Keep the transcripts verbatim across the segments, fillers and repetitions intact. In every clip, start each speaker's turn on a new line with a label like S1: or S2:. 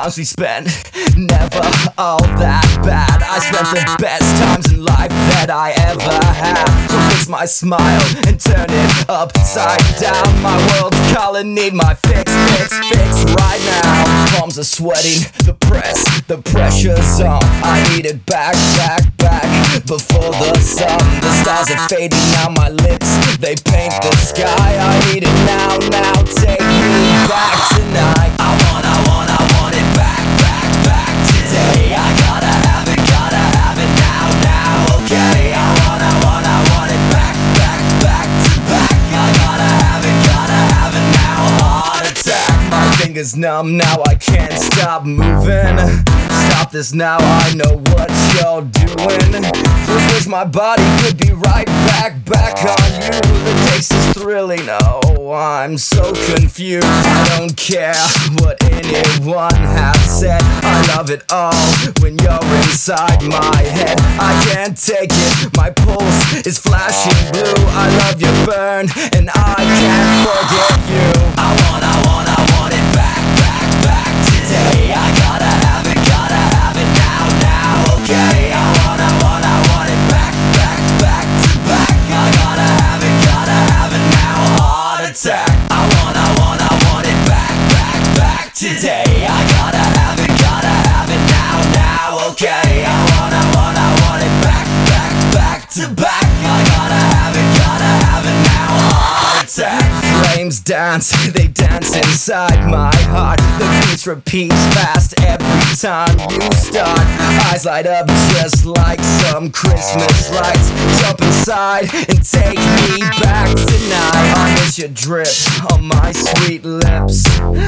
S1: times we spent, never all that bad. I spent the best times in life that I ever had. So fix my smile and turn it upside down. My world's calling, need my fix, fix, fix right now. Palms are sweating, the press, the pressure's on. I need it back, back, back, before the sun. The stars are fading, now my lips, they paint the sky. I need it now, now, take me back tonight. I want, I want, I want it back, back, back today. I gotta have it, gotta have it now, now, okay. I want, I want, I want it back, back, back to back. I gotta have it, gotta have it now. Heart attack, my fingers numb, now I can't stop moving. Stop this now, I know what you're doing. Just wish my body could be right back, back on you. The taste is thrilling, oh, I'm so confused. I don't care what anyone has said. I love it all when you're inside my head. I can't take it, my pulse is flashing blue. I love your burn and I can't forget you. I want, I want, I want it back, back, back today. I gotta have it, gotta have it now, now, okay. I want, I want, I want it back, back, back to back. I gotta have it, gotta have it now. Heart attack. I want, I want, I want it back, back, back today. I gotta have it, gotta have it now, now, okay. I want, I want, I want it back, back, back to back. I gotta have it, gotta have it now. Heart attack. Flames dance, they dance inside my heart. The beats repeats fast every time you start. Eyes light up just like some Christmas lights. Jump inside and take me back tonight. I miss your drip on my sweet lips.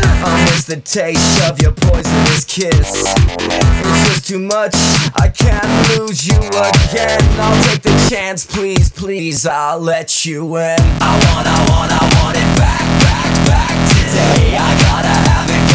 S1: I miss the taste of your poisonous kiss. It's just too much, I can't lose you again. I'll take the chance, please, please, I'll let you in. I want, I want, I want it back, back, back today. I gotta have it,